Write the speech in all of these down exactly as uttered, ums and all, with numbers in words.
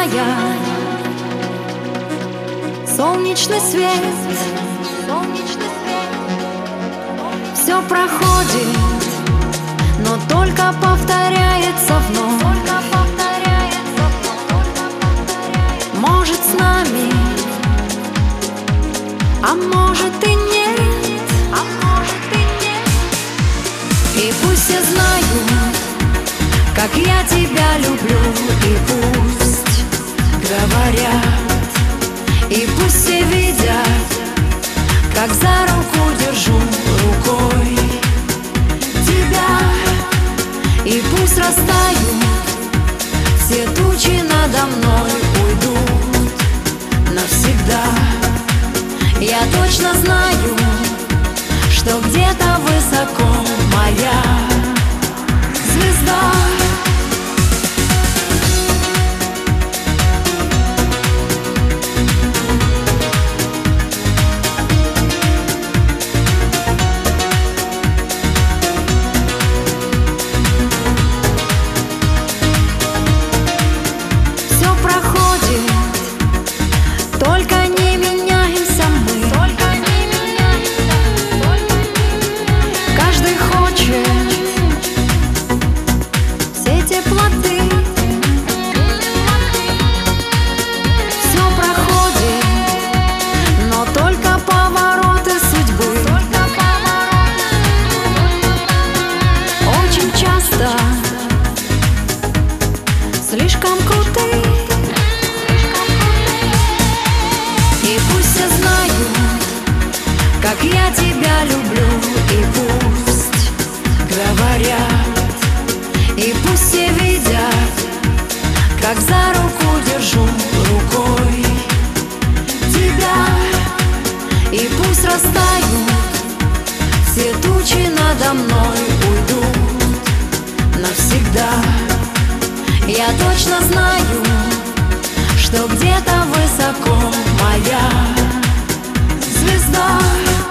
яркая, солнечный свет, все проходит, но только повторяется вновь. Может, с нами, а может и нет, а может и нет. И пусть все знают, как я тебя люблю, и пусть говорят, и пусть все видят, как за руку держу рукой тебя. И пусть растают все тучи надо мной, уйдут навсегда. Я точно знаю, что где-то высоко моя звезда. Только не меняемся мы, только не меняемся, только не... Каждый хочет все теплоты. Все проходит, но только повороты судьбы. Только повороты. Очень часто слишком крутые. И пусть все знают, как я тебя люблю, и пусть говорят, и пусть все видят, как за руку держу рукой тебя. И пусть растают все тучи надо мной, уйдут навсегда. Я точно знаю, что где-то высоко моя звезда.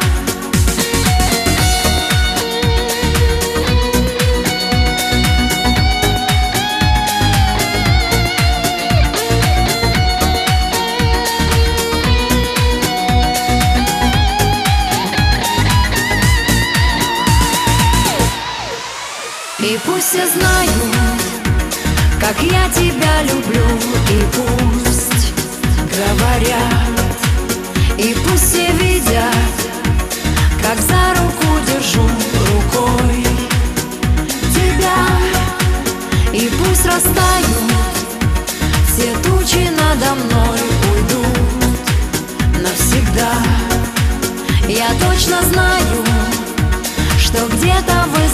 И пусть все знают, как я тебя люблю, и пусть говорят, и пусть все видят, как за руку держу рукой тебя. И пусть растают все тучи надо мной, уйдут навсегда. Я точно знаю, что где-то вы